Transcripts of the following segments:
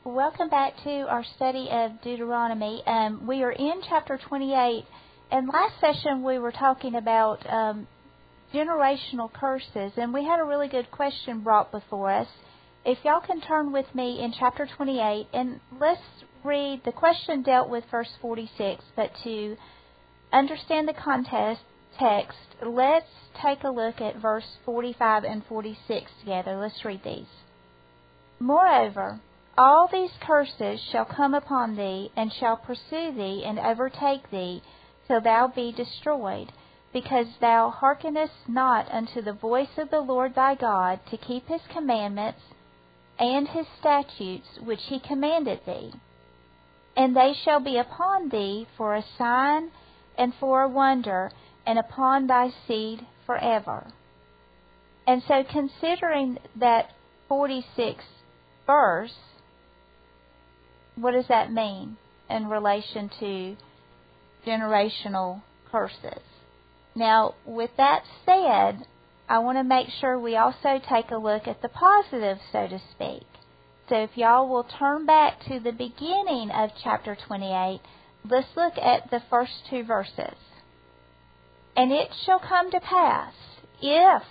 Welcome back to our study of Deuteronomy. We are in chapter 28, and last session we were talking about generational curses, and we had a really good question brought before us. If y'all can turn with me in chapter 28, and let's read, the question dealt with verse 46, but to understand the text, let's take a look at verse 45 and 46 together. Let's read these. Moreover, all these curses shall come upon thee, and shall pursue thee, and overtake thee, till thou be destroyed, because thou hearkenest not unto the voice of the Lord thy God, to keep his commandments and his statutes which he commanded thee. And they shall be upon thee for a sign and for a wonder, and upon thy seed forever. And so, considering that 46th verse, what does that mean in relation to generational curses? Now, with that said, I want to make sure we also take a look at the positive, so to speak. So if y'all will turn back to the beginning of chapter 28, let's look at the first two verses. And it shall come to pass, if,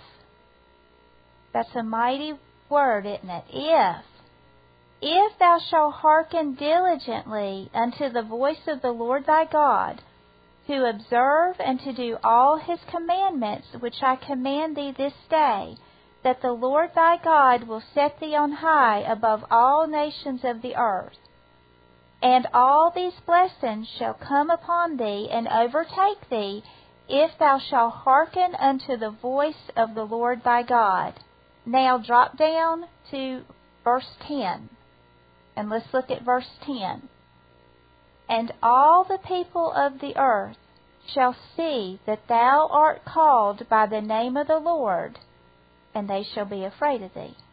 that's a mighty word, isn't it? If thou shalt hearken diligently unto the voice of the Lord thy God, to observe and to do all his commandments which I command thee this day, that the Lord thy God will set thee on high above all nations of the earth. And all these blessings shall come upon thee and overtake thee, if thou shalt hearken unto the voice of the Lord thy God. Now drop down to verse 10. And let's look at verse 10. And all the people of the earth shall see that thou art called by the name of the Lord, and they shall be afraid of thee.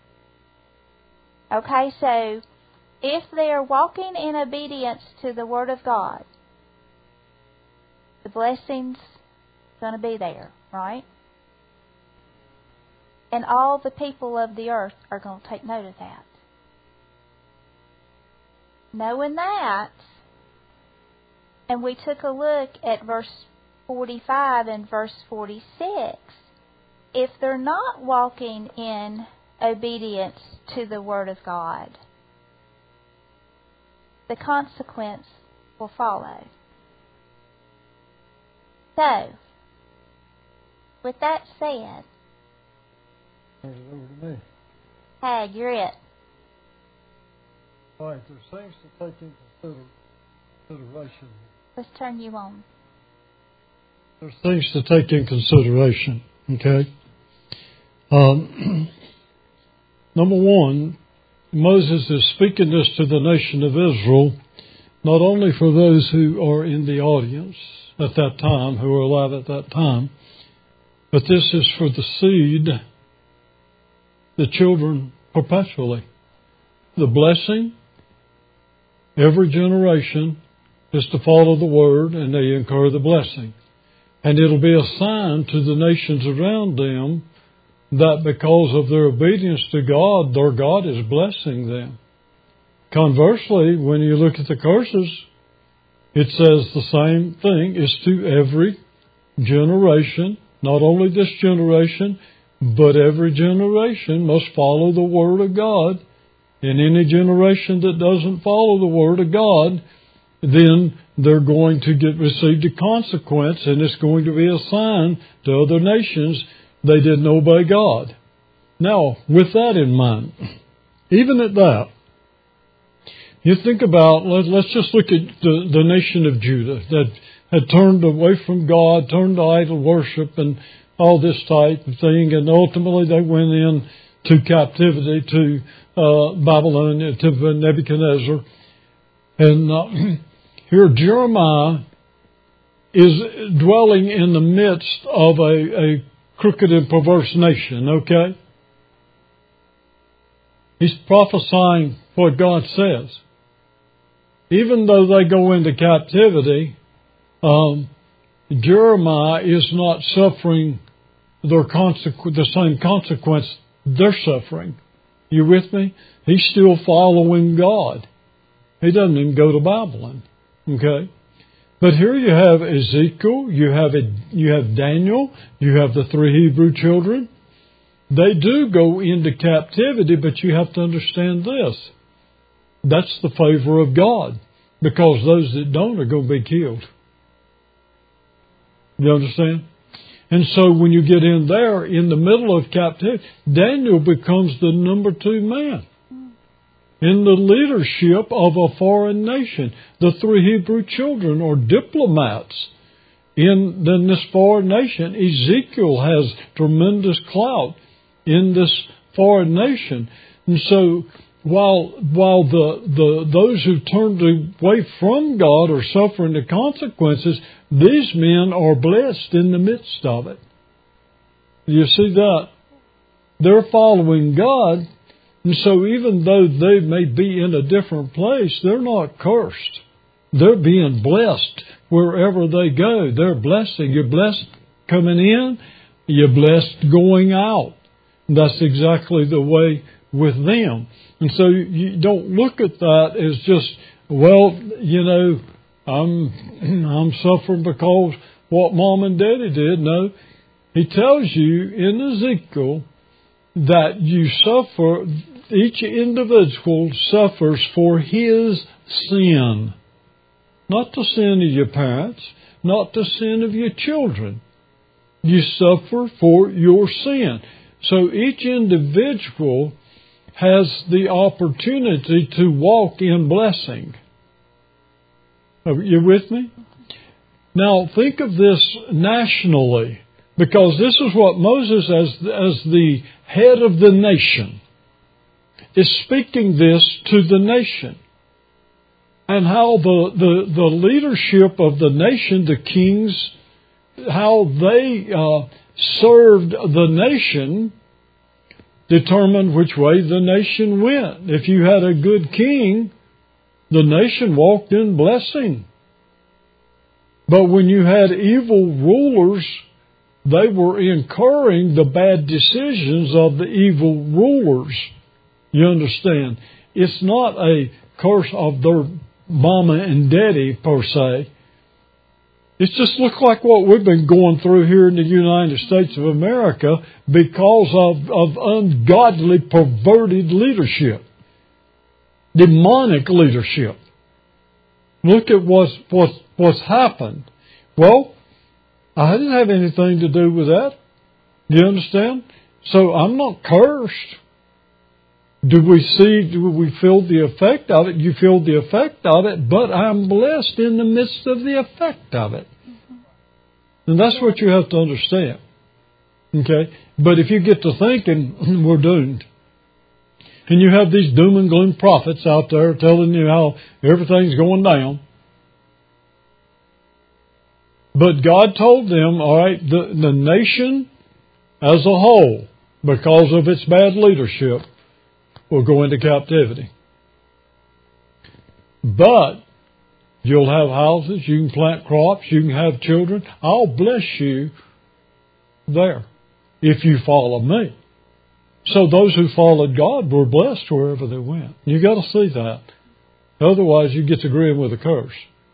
Okay, so if they are walking in obedience to the Word of God, the blessing's going to be there, right? And all the people of the earth are going to take note of that. Knowing that, and we took a look at verse 45 and verse 46, if they're not walking in obedience to the Word of God, the consequence will follow. So, with that said, turn it over to me. Hag, you're it. All right, there's things to take into consideration. Let's turn you on. There's things to take in consideration, okay? Number one, Moses is speaking this to the nation of Israel, not only for those who are in the audience at that time, who are alive at that time, but this is for the seed, the children perpetually. The blessing, every generation is to follow the Word, and they incur the blessing. And it'll be a sign to the nations around them that because of their obedience to God, their God is blessing them. Conversely, when you look at the curses, it says the same thing is to every generation, not only this generation, but every generation must follow the Word of God. In any generation that doesn't follow the Word of God, then they're going to receive a consequence, and it's going to be a sign to other nations they didn't obey God. Now, with that in mind, even at that, you think about, let's just look at the nation of Judah that had turned away from God, turned to idol worship and all this type of thing, and ultimately they went in to captivity to Babylon, to Nebuchadnezzar. And here Jeremiah is dwelling in the midst of a crooked and perverse nation, okay? He's prophesying what God says. Even though they go into captivity, Jeremiah is not suffering the same consequence they're suffering. You with me? He's still following God. He doesn't even go to Babylon. Okay? But here you have Ezekiel, you have Daniel, you have the 3 Hebrew children. They do go into captivity, but you have to understand this. That's the favor of God, because those that don't are going to be killed. You understand? And so when you get in there, in the middle of captivity, Daniel becomes the number 2 man in the leadership of a foreign nation. The 3 Hebrew children are diplomats in this foreign nation. Ezekiel has tremendous clout in this foreign nation. And so while those who turned away from God are suffering the consequences, these men are blessed in the midst of it. You see that? They're following God, and so even though they may be in a different place, they're not cursed. They're being blessed wherever they go. They're blessing. You're blessed coming in, you're blessed going out. That's exactly the way with them. And so you don't look at that as just, well, you know, I'm suffering because what Mom and Daddy did. No, He tells you in Ezekiel that you suffer, each individual suffers for his sin. Not the sin of your parents, not the sin of your children. You suffer for your sin. So each individual has the opportunity to walk in blessing. Are you with me? Now think of this nationally, because this is what Moses, as the head of the nation, is speaking this to the nation. And how the leadership of the nation, the kings, how they served the nation, determined which way the nation went. If you had a good king, the nation walked in blessing. But when you had evil rulers, they were incurring the bad decisions of the evil rulers. You understand? It's not a curse of their mama and daddy per se. It just looks like what we've been going through here in the United States of America because of ungodly, perverted leadership. Demonic leadership. Look at what's happened. Well, I didn't have anything to do with that. Do you understand? So I'm not cursed. Do we feel the effect of it? You feel the effect of it, but I'm blessed in the midst of the effect of it. And that's what you have to understand. Okay? But if you get to thinking, we're doomed. And you have these doom and gloom prophets out there telling you how everything's going down. But God told them, all right, the nation as a whole, because of its bad leadership, will go into captivity. But you'll have houses, you can plant crops, you can have children. I'll bless you there if you follow me. So those who followed God were blessed wherever they went. You got to see that. Otherwise, you get to agreeing with a curse.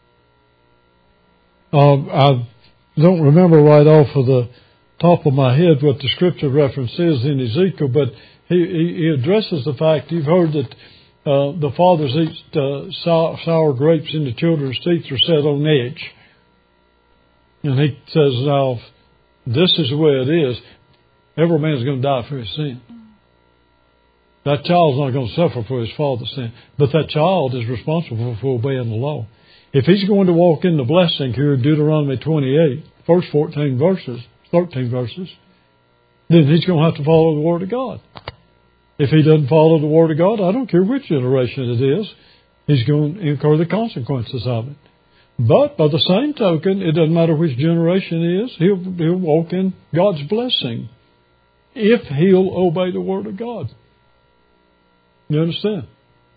I don't remember right off of the top of my head what the scripture reference is in Ezekiel, but he addresses the fact, you've heard that the fathers eat sour grapes and the children's teeth are set on edge. And he says, now, this is the way it is. Every man's going to die for his sin. That child's not going to suffer for his father's sin. But that child is responsible for obeying the law. If he's going to walk in the blessing here in Deuteronomy 28, first 13 verses, then he's going to have to follow the Word of God. If he doesn't follow the Word of God, I don't care which generation it is, he's going to incur the consequences of it. But by the same token, it doesn't matter which generation it is, he'll walk in God's blessing if he'll obey the Word of God. You understand?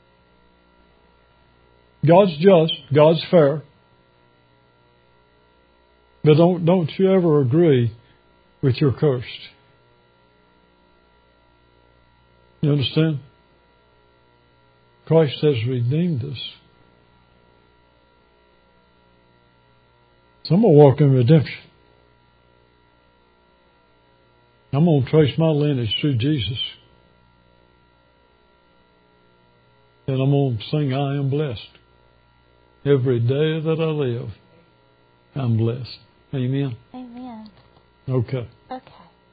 God's just, God's fair. But don't you ever agree with your cursed. You understand? Christ has redeemed us. So I'm going to walk in redemption. I'm going to trace my lineage through Jesus. And I'm going to sing, I am blessed. Every day that I live, I'm blessed. Amen? Amen. Okay. Okay.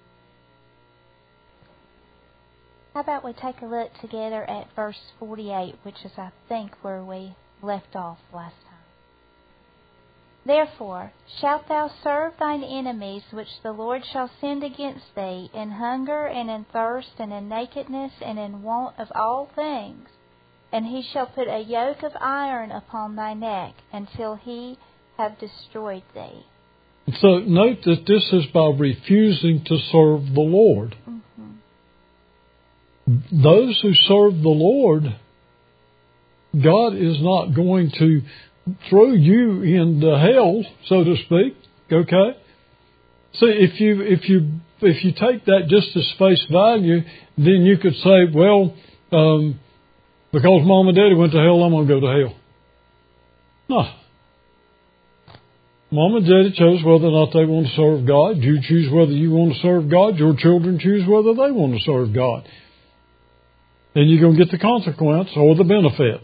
How about we take a look together at verse 48, which is, I think, where we left off last time. Therefore shalt thou serve thine enemies, which the Lord shall send against thee, in hunger and in thirst and in nakedness and in want of all things. And he shall put a yoke of iron upon thy neck until he have destroyed thee. So note that this is by refusing to serve the Lord. Mm-hmm. Those who serve the Lord, God is not going to throw you into hell, so to speak. Okay? See, if you take that just as face value, then you could say, well, because Mom and Daddy went to hell, I'm going to go to hell. No. Mom and Daddy chose whether or not they want to serve God. You choose whether you want to serve God. Your children choose whether they want to serve God. And you're going to get the consequence or the benefit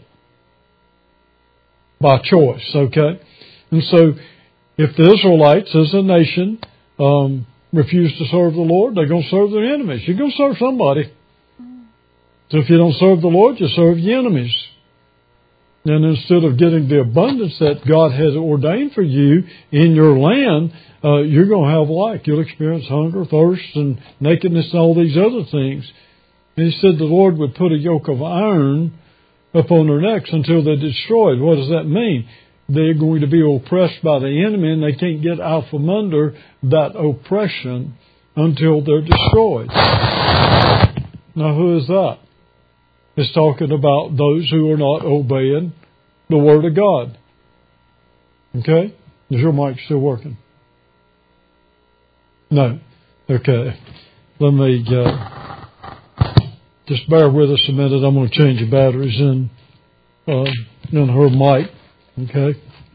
by choice, okay? And so if the Israelites as a nation refuse to serve the Lord, they're going to serve their enemies. You're going to serve somebody. So if you don't serve the Lord, you serve your enemies. And instead of getting the abundance that God has ordained for you in your land, you're going to have lack. You'll experience hunger, thirst, and nakedness, and all these other things. And he said the Lord would put a yoke of iron upon their necks until they're destroyed. What does that mean? They're going to be oppressed by the enemy, and they can't get out from under that oppression until they're destroyed. Now, who is that? It's talking about those who are not obeying the Word of God. Okay? Is your mic still working? No. Okay. Let me just bear with us a minute. I'm going to change the batteries in her mic. Okay?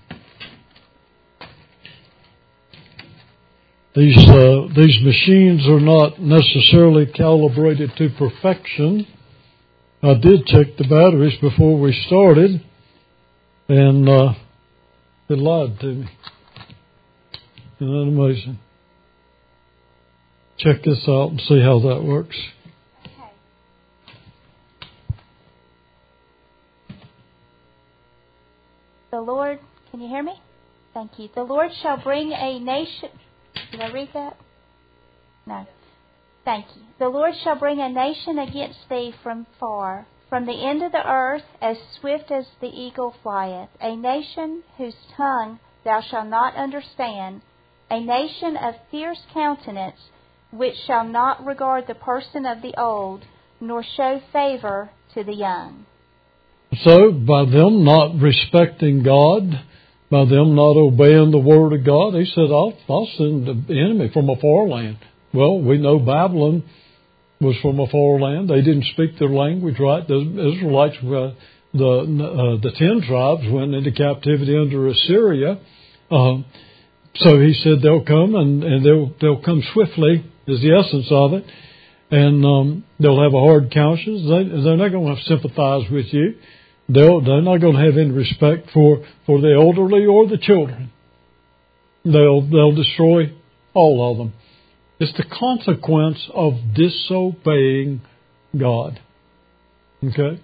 These machines are not necessarily calibrated to perfection. I did check the batteries before we started, and it lied to me. Isn't that amazing? Check this out and see how that works. Okay. The Lord, can you hear me? Thank you. The Lord shall bring a nation. Did I read that? No. Thank you. The Lord shall bring a nation against thee from far, from the end of the earth, as swift as the eagle flieth, a nation whose tongue thou shalt not understand, a nation of fierce countenance, which shall not regard the person of the old, nor show favor to the young. So, by them not respecting God, by them not obeying the Word of God, he said, I'll send the enemy from a far land. Well, we know Babylon was from a far land. They didn't speak their language, right? The Israelites, the 10 tribes went into captivity under Assyria. So he said they'll come and they'll come swiftly, is the essence of it. And they'll have a hard conscience. They're not going to sympathize with you. They're not going to have any respect for the elderly or the children. They'll destroy all of them. It's the consequence of disobeying God. Okay?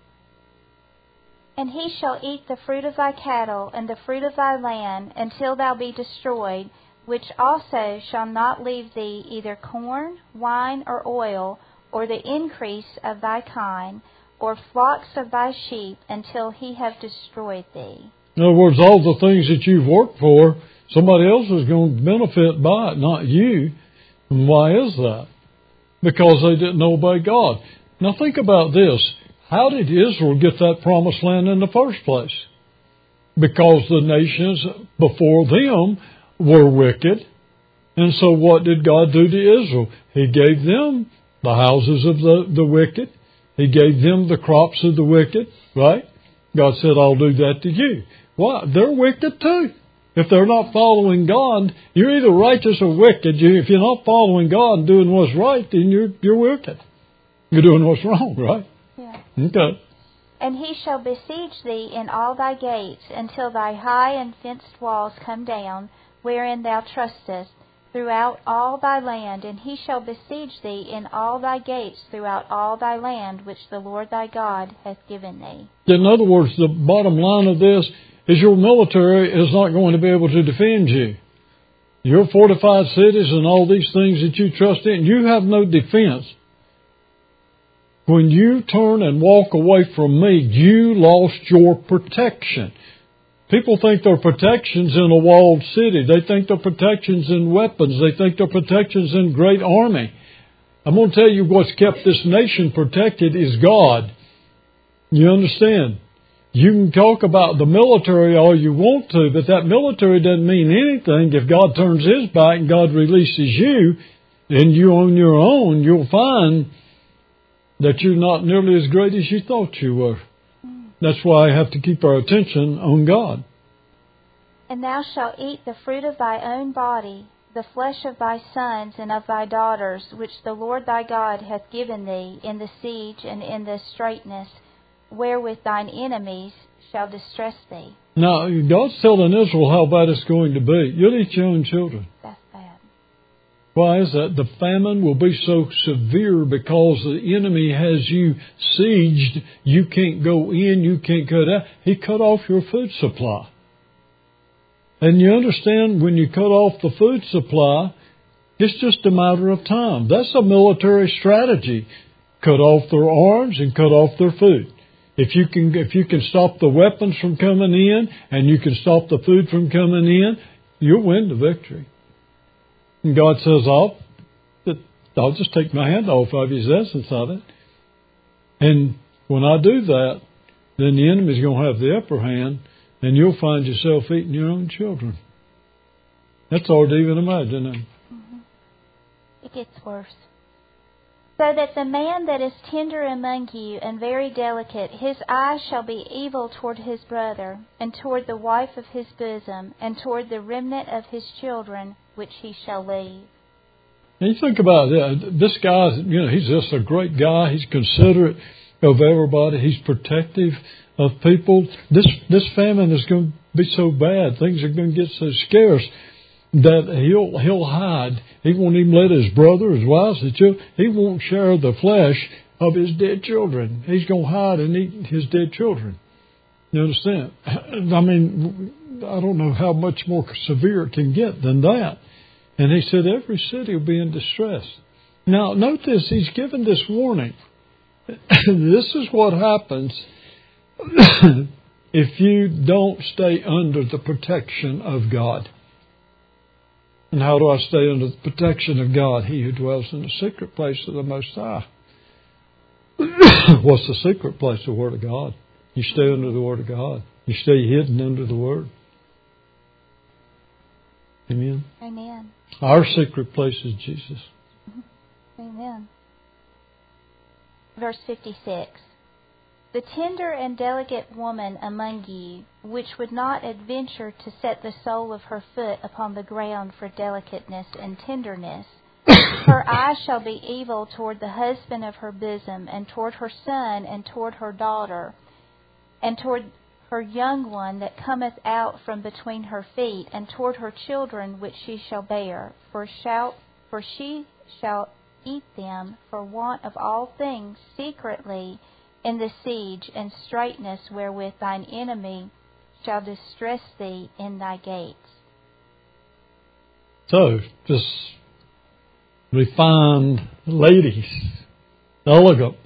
And he shall eat the fruit of thy cattle and the fruit of thy land until thou be destroyed, which also shall not leave thee either corn, wine, or oil, or the increase of thy kine, or flocks of thy sheep, until he have destroyed thee. In other words, all the things that you've worked for, somebody else is going to benefit by it, not you. And why is that? Because they didn't obey God. Now think about this. How did Israel get that promised land in the first place? Because the nations before them were wicked. And so what did God do to Israel? He gave them the houses of the wicked. He gave them the crops of the wicked, right? God said, I'll do that to you. Why? They're wicked too. If they're not following God, you're either righteous or wicked. If you're not following God and doing what's right, then you're wicked. You're doing what's wrong, right? Yeah. Okay. And he shall besiege thee in all thy gates, until thy high and fenced walls come down, wherein thou trustest, throughout all thy land. And he shall besiege thee in all thy gates throughout all thy land, which the Lord thy God hath given thee. In other words, the bottom line of this is your military is not going to be able to defend you. Your fortified cities and all these things that you trust in, you have no defense. When you turn and walk away from me, you lost your protection. People think their protection's in a walled city. They think their protection's in weapons. They think their protection's in great army. I'm going to tell you what's kept this nation protected is God. You understand? You can talk about the military all you want to, but that military doesn't mean anything if God turns His back and God releases you, and you on your own, you'll find that you're not nearly as great as you thought you were. That's why I have to keep our attention on God. And thou shalt eat the fruit of thy own body, the flesh of thy sons and of thy daughters, which the Lord thy God hath given thee in the siege and in the straitness, wherewith thine enemies shall distress thee. Now, God's telling Israel how bad it's going to be. You'll eat your own children. That's bad. Why is that? The famine will be so severe because the enemy has you sieged. You can't go in, you can't cut out. He cut off your food supply. And you understand, when you cut off the food supply, it's just a matter of time. That's a military strategy. Cut off their arms and cut off their food. If you can stop the weapons from coming in and you can stop the food from coming in, you'll win the victory. And God says, I'll just take my hand off of His essence of it. And when I do that, then the enemy's going to have the upper hand, and you'll find yourself eating your own children. That's hard to even imagine. Mm-hmm. It gets worse. So that the man that is tender among you and very delicate, his eye shall be evil toward his brother, and toward the wife of his bosom, and toward the remnant of his children, which he shall leave. And you think about that. This guy, he's just a great guy. He's considerate of everybody. He's protective of people. This famine is going to be so bad. Things are going to get so scarce that he'll hide. He won't even let his brother, his wives, his children, he won't share the flesh of his dead children. He's going to hide and eat his dead children. You understand? I mean, I don't know how much more severe it can get than that. And he said every city will be in distress. Now, note this. He's given this warning. This is what happens if you don't stay under the protection of God. And how do I stay under the protection of God? He who dwells in the secret place of the Most High. What's the secret place? The Word of God. You stay under the Word of God. You stay hidden under the Word. Amen? Amen. Our secret place is Jesus. Amen. Verse 56. The tender and delicate woman among ye, which would not adventure to set the sole of her foot upon the ground for delicateness and tenderness, her eye shall be evil toward the husband of her bosom, and toward her son, and toward her daughter, and toward her young one that cometh out from between her feet, and toward her children which she shall bear. For she shall eat them for want of all things secretly in the siege and straitness wherewith thine enemy shall distress thee in thy gates. So, just refined ladies, elegant.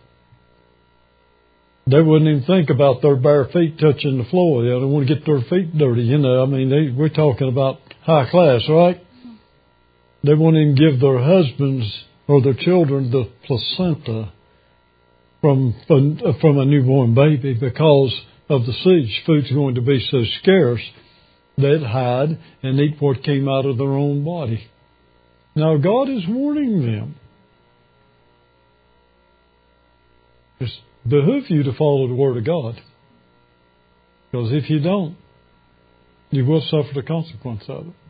They wouldn't even think about their bare feet touching the floor. They don't want to get their feet dirty. I mean, we're talking about high class, right? They won't even give their husbands or their children the placenta from a newborn baby because of the siege. Food's going to be so scarce, they'd hide and eat what came out of their own body. Now, God is warning them. It behooves you to follow the Word of God. Because if you don't, you will suffer the consequence of it.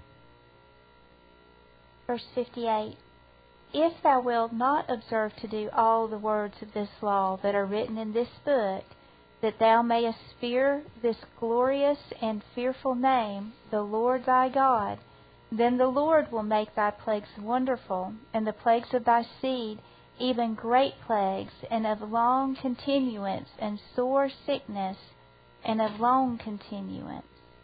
Verse 58. If thou wilt not observe to do all the words of this law that are written in this book, that thou mayest fear this glorious and fearful name, the Lord thy God, then the Lord will make thy plagues wonderful, and the plagues of thy seed even great plagues, and of long continuance, and sore sickness, and of long continuance.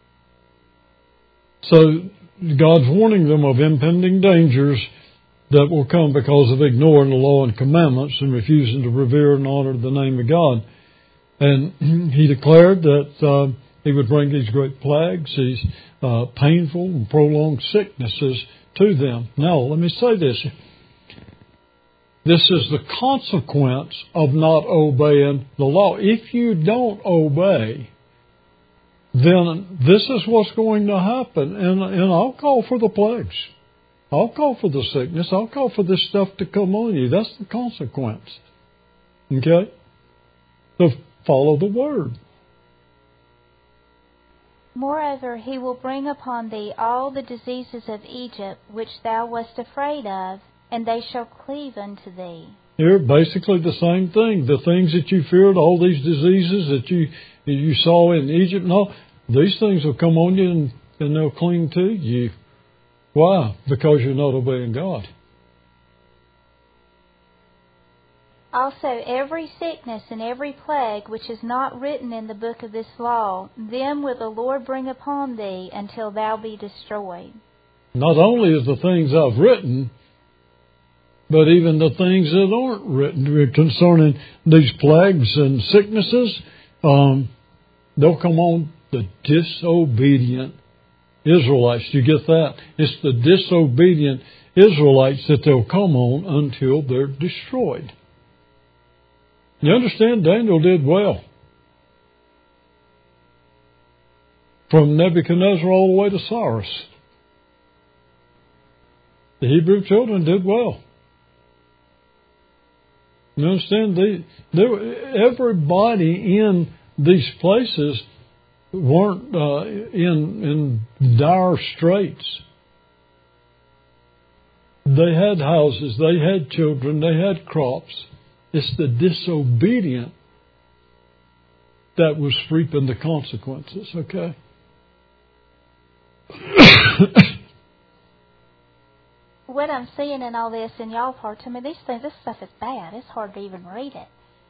So God's warning them of impending dangers that will come because of ignoring the law and commandments and refusing to revere and honor the name of God. And He declared that He would bring these great plagues, these painful and prolonged sicknesses to them. Now, let me say this. This is the consequence of not obeying the law. If you don't obey, then this is what's going to happen. And I'll call for the plagues. I'll call for the sickness. I'll call for this stuff to come on you. That's the consequence. Okay? So follow the Word. Moreover, He will bring upon thee all the diseases of Egypt which thou wast afraid of, and they shall cleave unto thee. Here, basically the same thing. The things that you feared, all these diseases that you saw in Egypt, no, these things will come on you and they'll cling to you. Why? Because you're not obeying God. Also every sickness and every plague which is not written in the book of this law, them will the Lord bring upon thee until thou be destroyed. Not only is the things I've written, but even the things that aren't written concerning these plagues and sicknesses, they'll come on the disobedient Israelites. You get that? It's the disobedient Israelites that they'll come on until they're destroyed. You understand? Daniel did well. From Nebuchadnezzar all the way to Cyrus. The Hebrew children did well. You understand? Everybody in these places weren't in dire straits. They had houses, they had children, they had crops. It's the disobedient that was reaping the consequences, okay? What I'm seeing in all this, in y'all part, to me, this stuff is bad. It's hard to even read it.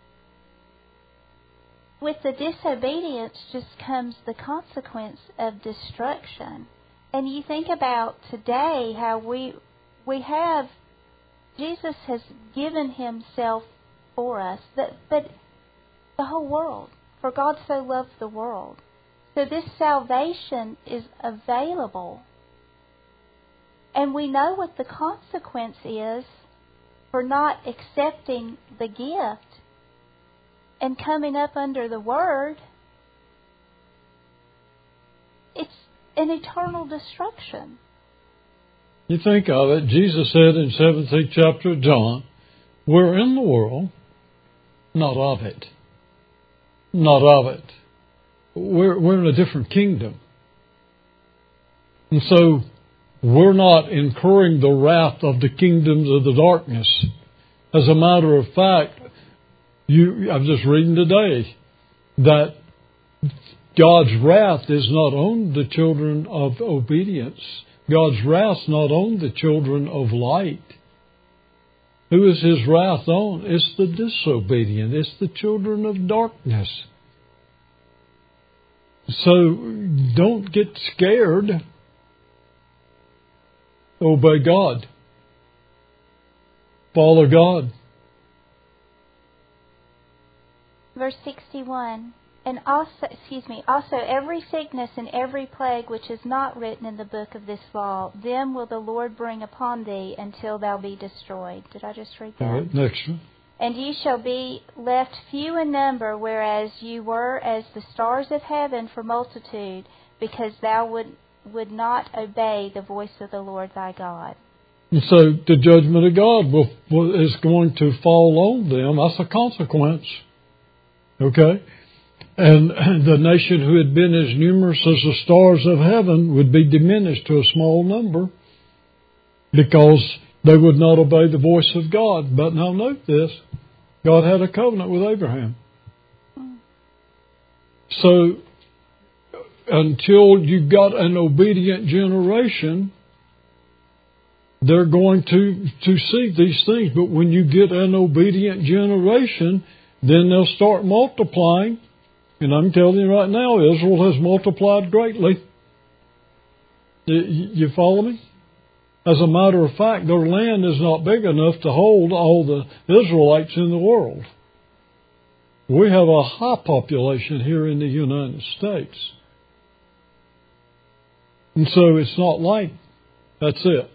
With the disobedience just comes the consequence of destruction. And you think about today how we have, Jesus has given Himself for us, but the whole world. For God so loved the world. So this salvation is available. And we know what the consequence is for not accepting the gift and coming up under the Word. It's an eternal destruction. You think of it, Jesus said in 17th chapter of John, we're in the world, not of it. Not of it. We're in a different kingdom. And so we're not incurring the wrath of the kingdoms of the darkness. As a matter of fact, I'm just reading today that God's wrath is not on the children of obedience. God's wrath is not on the children of light. Who is His wrath on? It's the disobedient. It's the children of darkness. So don't get scared. Obey God. Follow God. Verse 61. And also every sickness and every plague which is not written in the book of this law, them will the Lord bring upon thee until thou be destroyed. Did I just read that? All right, next one. And ye shall be left few in number, whereas you were as the stars of heaven for multitude, because thou would not obey the voice of the Lord thy God. And so the judgment of God is going to fall on them. That's a consequence. Okay? And the nation who had been as numerous as the stars of heaven would be diminished to a small number because they would not obey the voice of God. But now note this. God had a covenant with Abraham. So until you got an obedient generation, they're going to see these things. But when you get an obedient generation, then they'll start multiplying. And I'm telling you right now, Israel has multiplied greatly. You follow me? As a matter of fact, their land is not big enough to hold all the Israelites in the world. We have a high population here in the United States. And so it's not like that's it.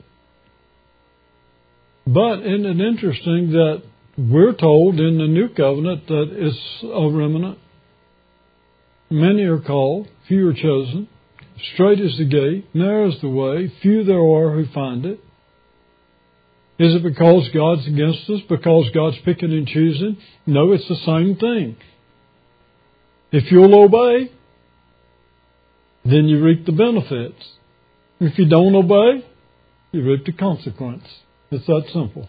But isn't it interesting that we're told in the New Covenant that it's a remnant? Many are called, few are chosen. Straight is the gate, narrow is the way, few there are who find it. Is it because God's against us? Because God's picking and choosing? No, it's the same thing. If you'll obey, then you reap the benefits. If you don't obey, you reap the consequence. It's that simple.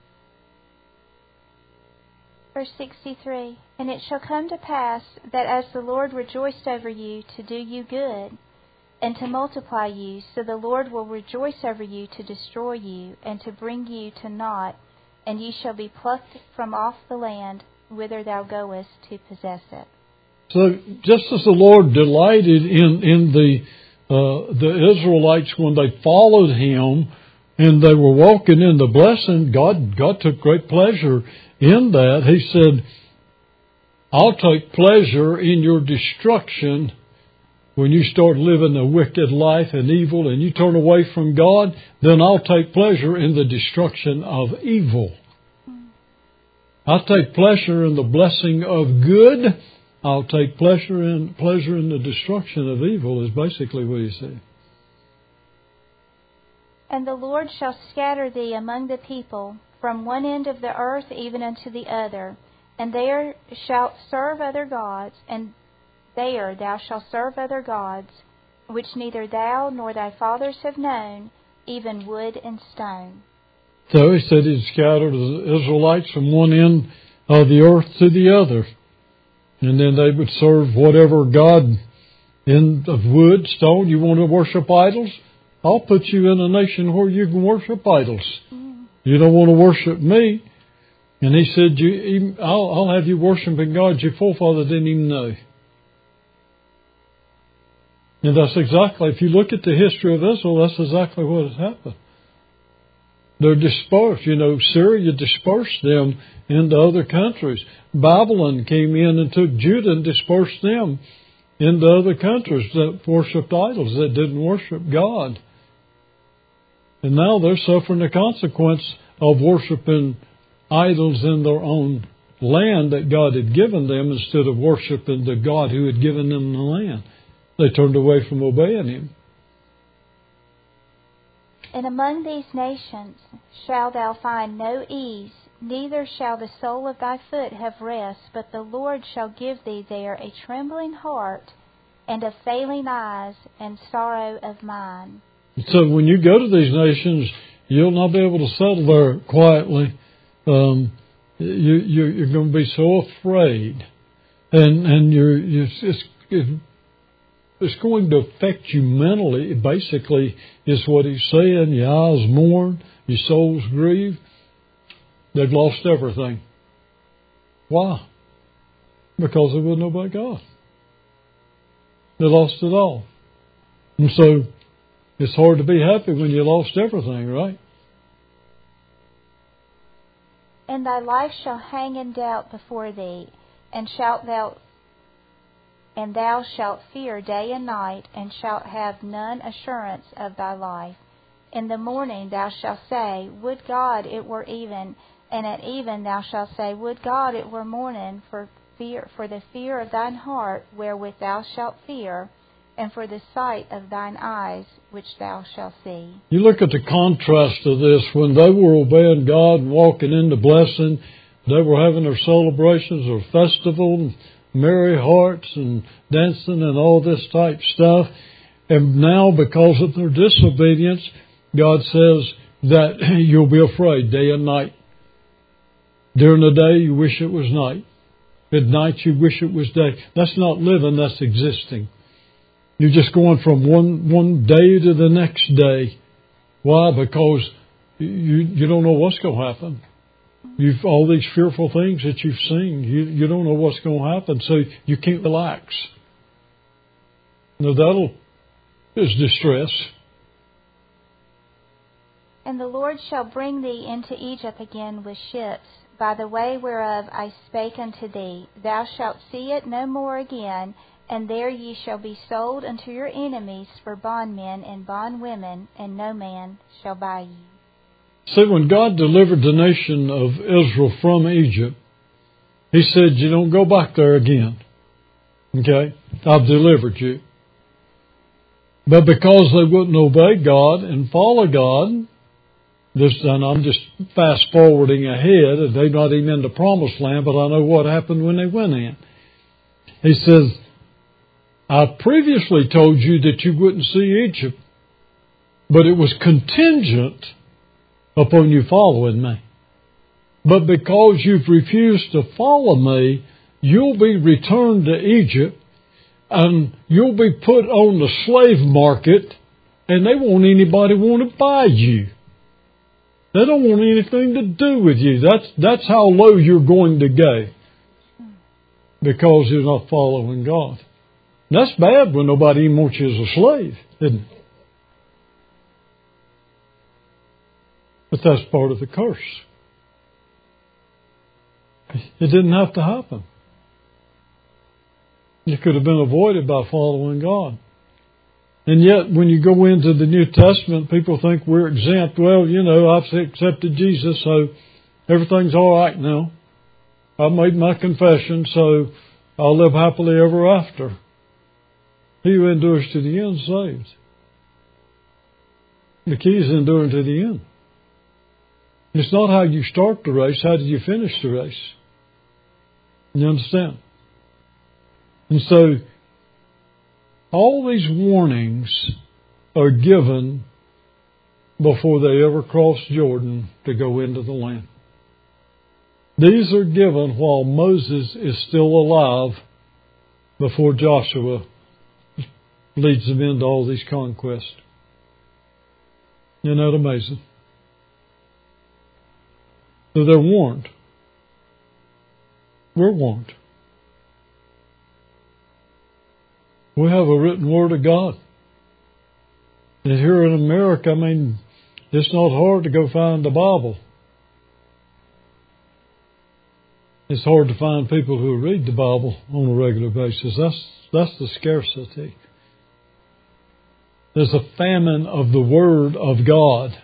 Verse 63, And it shall come to pass that as the Lord rejoiced over you to do you good, and to multiply you, so the Lord will rejoice over you to destroy you, and to bring you to naught, and ye shall be plucked from off the land whither thou goest to possess it. So just as the Lord delighted in the Israelites when they followed Him and they were walking in the blessing, God took great pleasure in that. He said, I'll take pleasure in your destruction when you start living a wicked life and evil and you turn away from God, then I'll take pleasure in the destruction of evil. I'll take pleasure in the blessing of good. I'll take pleasure in the destruction of evil is basically what he said. And the Lord shall scatter thee among the people, from one end of the earth even unto the other, and there shalt serve other gods, and there thou shalt serve other gods, which neither thou nor thy fathers have known, even wood and stone. So he said he'd scatter the Israelites from one end of the earth to the other. And then they would serve whatever god of wood, stone. You want to worship idols? I'll put you in a nation where you can worship idols. You don't want to worship me. And he said, I'll have you worshiping gods your forefather didn't even know. And that's exactly, if you look at the history of Israel, that's exactly what has happened. They're dispersed. Syria dispersed them into other countries. Babylon came in and took Judah and dispersed them into other countries that worshipped idols, that didn't worship God. And now they're suffering the consequence of worshiping idols in their own land that God had given them instead of worshiping the God who had given them the land. They turned away from obeying Him. And among these nations shalt thou find no ease, neither shall the sole of thy foot have rest, but the Lord shall give thee there a trembling heart, and of failing eyes, and sorrow of mind. So when you go to these nations, you'll not be able to settle there quietly. You're going to be so afraid, and it's going to affect you mentally. Basically, is what he's saying. Your eyes mourn, your souls grieve. They've lost everything. Why? Because they wouldn't obey God. They lost it all. And so it's hard to be happy when you lost everything, right? And thy life shall hang in doubt before thee, and thou shalt fear day and night, and shalt have none assurance of thy life. In the morning thou shalt say, Would God it were even, and at even thou shalt say, Would God it were morning, for the fear of thine heart wherewith thou shalt fear, and for the sight of thine eyes which thou shalt see. You look at the contrast of this. When they were obeying God and walking in the blessing, they were having their celebrations or festival, merry hearts and dancing and all this type stuff. And now, because of their disobedience, God says that you'll be afraid day and night. During the day, you wish it was night. At night, you wish it was day. That's not living, that's existing. You're just going from one day to the next day. Why? Because you don't know what's going to happen. All these fearful things that you've seen, you don't know what's going to happen, so you can't relax. Now that is distress. And the Lord shall bring thee into Egypt again with ships, by the way whereof I spake unto thee. Thou shalt see it no more again, and there ye shall be sold unto your enemies for bondmen and bondwomen, and no man shall buy you. See, when God delivered the nation of Israel from Egypt, He said, you don't go back there again. Okay? I've delivered you. But because they wouldn't obey God and follow God, and I'm just fast forwarding ahead, and they're not even in the promised land, but I know what happened when they went in. He says, I previously told you that you wouldn't see Egypt, but it was contingent upon you following me. But because you've refused to follow me, you'll be returned to Egypt, and you'll be put on the slave market, and they won't anybody want to buy you. They don't want anything to do with you. That's how low you're going to go, because you're not following God. And that's bad when nobody even wants you as a slave, isn't it? But that's part of the curse. It didn't have to happen. It could have been avoided by following God. And yet, when you go into the New Testament, people think we're exempt. Well, I've accepted Jesus, so everything's all right now. I've made my confession, so I'll live happily ever after. He who endures to the end saves. The key is enduring to the end. It's not how you start the race, how did you finish the race? You understand? And so, all these warnings are given before they ever cross Jordan to go into the land. These are given while Moses is still alive, before Joshua leads them into all these conquests. Isn't that amazing? So they're warned. We're warned. We have a written Word of God. And here in America, it's not hard to go find the Bible. It's hard to find people who read the Bible on a regular basis. That's the scarcity. There's a famine of the Word of God.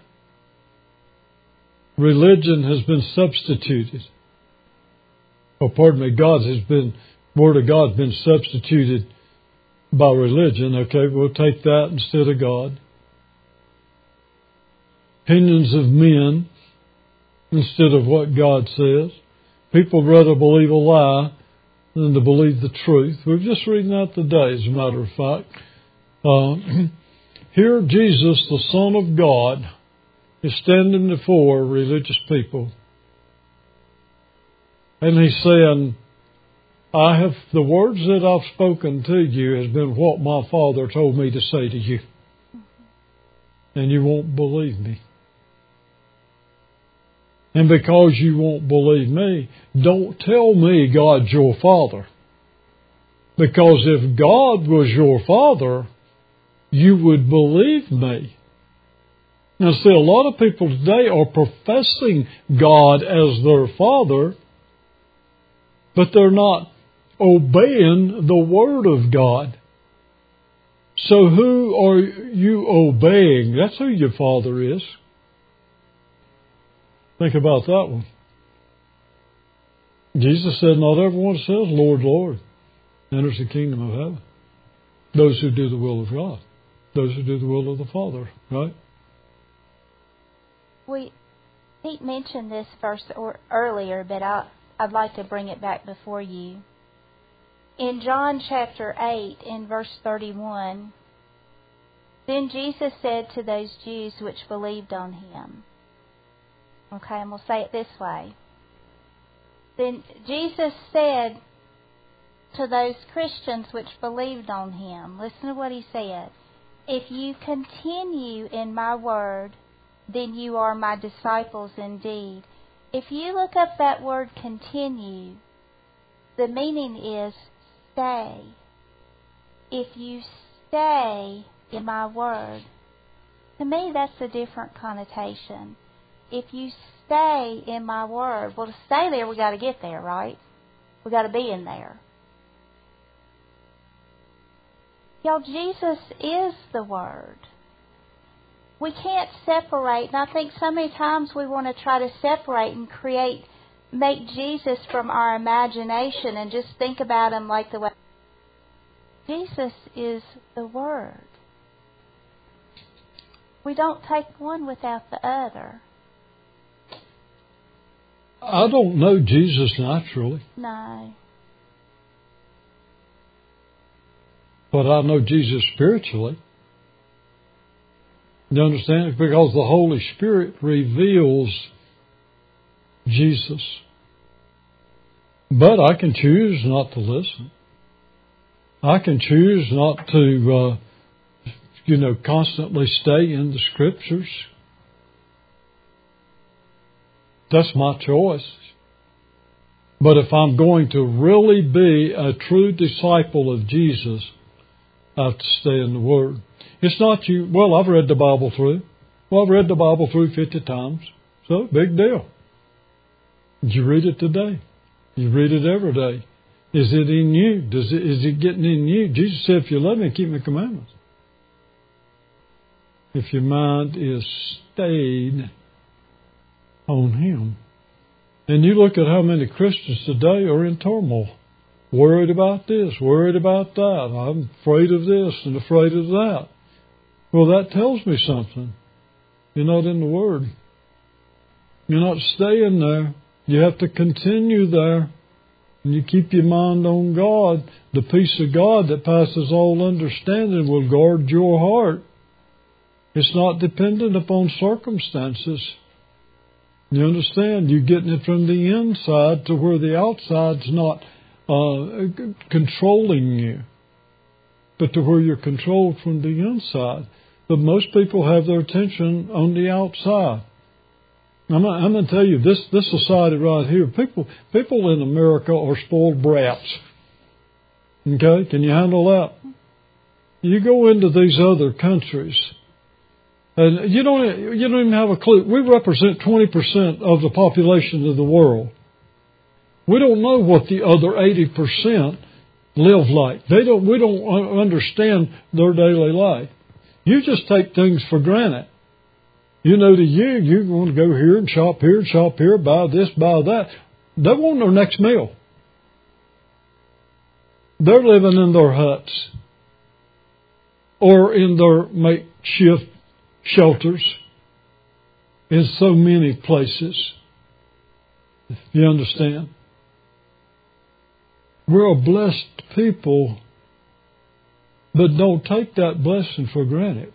Religion has been substituted. Word of God has been substituted by religion. Okay, we'll take that instead of God. Opinions of men instead of what God says. People rather believe a lie than to believe the truth. We're just reading that today, as a matter of fact. Here, Jesus, the Son of God, is standing before religious people. And He's saying, the words that I've spoken to you has been what my Father told me to say to you. And you won't believe me. And because you won't believe me, don't tell me God's your Father. Because if God was your Father, you would believe me. Now see, a lot of people today are professing God as their Father, but they're not obeying the Word of God. So who are you obeying? That's who your Father is. Think about that one. Jesus said, not everyone says, Lord, Lord, enters the kingdom of heaven. Those who do the will of God. Those who do the will of the Father, right? Pete mentioned this verse earlier, but I'd like to bring it back before you. In John chapter 8, in verse 31, then Jesus said to those Jews which believed on him. Okay, and we'll say it this way. Then Jesus said to those Christians which believed on him, listen to what he said, if you continue in my word, then you are my disciples indeed. If you look up that word continue, the meaning is stay. If you stay in my word, to me that's a different connotation. If you stay in my word, well, to stay there we got to get there, right? We got to be in there. Y'all, Jesus is the Word. We can't separate, and I think so many times we want to try to separate and make Jesus from our imagination and just think about him like the way. Jesus is the Word. We don't take one without the other. I don't know Jesus naturally. No. But I know Jesus spiritually. You understand? Because the Holy Spirit reveals Jesus. But I can choose not to listen. I can choose not to, constantly stay in the Scriptures. That's my choice. But if I'm going to really be a true disciple of Jesus, I have to stay in the Word. It's not I've read the Bible through. Well, I've read the Bible through 50 times. So, big deal. Did you read it today? You read it every day. Is it in you? Is it getting in you? Jesus said, if you love me, keep my commandments. If your mind is stayed on Him. And you look at how many Christians today are in turmoil. Worried about this, worried about that. I'm afraid of this and afraid of that. Well, that tells me something. You're not in the Word. You're not staying there. You have to continue there. And you keep your mind on God. The peace of God that passes all understanding will guard your heart. It's not dependent upon circumstances. You understand? You're getting it from the inside to where the outside's not controlling you, but to where you're controlled from the inside. But most people have their attention on the outside. I'm going to tell you, this society right here, people in America are spoiled brats. Okay? Can you handle that? You go into these other countries, and you don't even have a clue. We represent 20% of the population of the world. We don't know what the other 80% live like. We don't understand their daily life. You just take things for granted. To you're going to go here and shop here, buy this, buy that. They want their next meal. They're living in their huts or in their makeshift shelters in so many places. You understand? We're a blessed people, but don't take that blessing for granted.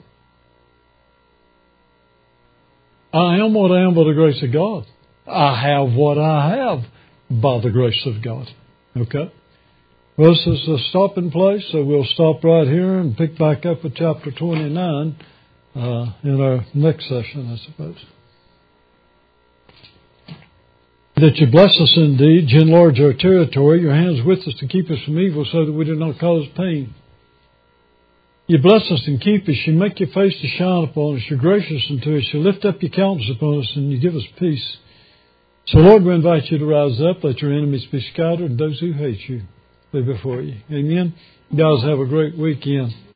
I am what I am by the grace of God. I have what I have by the grace of God. Okay? Well, this is a stopping place, so we'll stop right here and pick back up with chapter 29 in our next session, I suppose. That you bless us indeed, you enlarge our territory, your hands with us to keep us from evil so that we do not cause pain. You bless us and keep us, you make your face to shine upon us, you're gracious unto us, you lift up your countenance upon us and you give us peace. So Lord, we invite you to rise up, let your enemies be scattered and those who hate you be before you. Amen. Guys, have a great weekend.